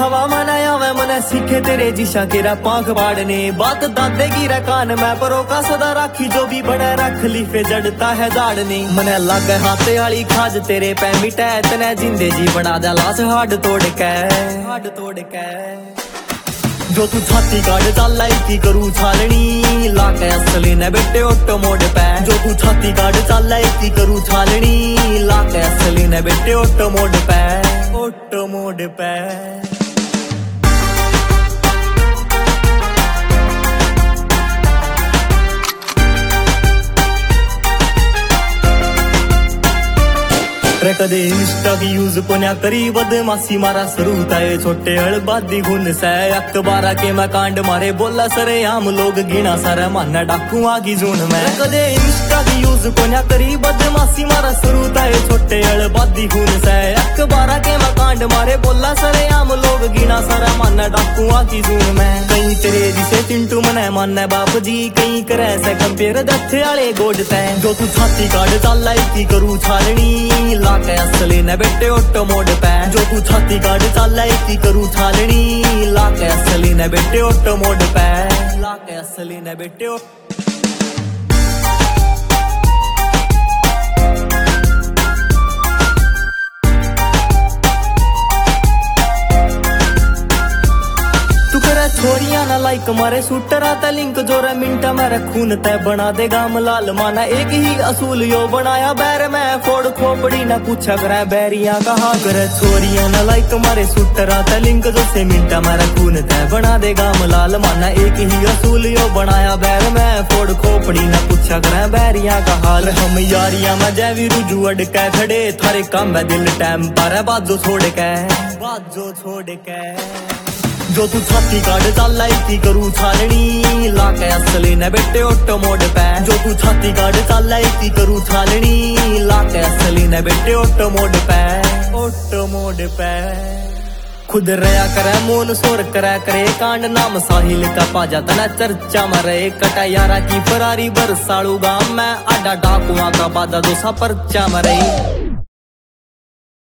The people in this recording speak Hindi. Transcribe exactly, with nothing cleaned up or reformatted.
हवा मना आवे मने सीखे तेरे जिशा केरा पाख बाड़ने बात दादे की रकान मैं परो का सदा राखी जो भी बड़ा रख ली फे जड़ता है दाड़ने मने लग हाथे वाली खाज तेरे पै मिटा तने जिंदे जी बना दे लाश हाड तोड़ के हाड तोड़ के जो तू छाती काट चल की करू छालनी लाके असली ने बेटे ओटो मोड पे जो तू छाती काट चल की करू छालनी लाके असली ने बेटे ओटो मोड पे ओटो मोड पे कदे इंस्टा की यूज कोन्या करी बदमाशी मारा सरूता है छोटे हड़बादी गुन से अखबारा के मैं कांड मारे बोला सरे आम लोग गिना सारा माना डाकू आगी जून में कदे इंस्टा की यूज कोन्या करी बदमाशी मारा सरूता है छोटे हड़बादी गुन से अखबारा के मैं कांड मारे बोला सरे आम लोग गिना सारा माना डाकू आगी जून में कहीं तेरे जिसे चिंटू मने माने बाप जी कहीं करे से कंपेयर दत्थे आले गोड तै जो तू छाती काट चल की करू छालनी लाके असली ने बेटे ओटो मोड पे जो तू छाती काट चल की करू छालनी लाके असली ने बेटे ओटो मोड पे लाके असली ने बेटे छोरिया ना लाइक मारे शूटरा ते लिंक जोरे मिंटा मेरे खून तय बना दे गाम लाल माना एक ही असूल यो बनाया बैर में फोड़ खोपड़ी ना पूछा करे बैरिया कहा करे छोरिया ना लाइक मारे शूटरा ते लिंक जो से मिंटा मेरे खून तय बना दे गाम लाल माना एक ही असूल यो बनाया बैर में फोड़ खोपड़ी ना पूछा करे बैरिया का हाल हम यारिया में जैवी रुजू अड़के खड़े थारे काम में दिल टाइम पर बाजो छोड़ के बाजो छोड़ के जो तू छाती काट चल की करू छालनी लाके असली ने बेटे ओटो मोड पे जो तू छाती काट चल की करू छालनी लाके असली ने बेटे ओटो मोड पे ओटो मोड पे खुद रया करे मोन सोर करा करे कांड नाम साहिल का पाजा तना चर्चा मरे कटा यारा की फरारी बरसाड़ू गांव में आडा डाकुआ का बादा दो सा परचा मरे।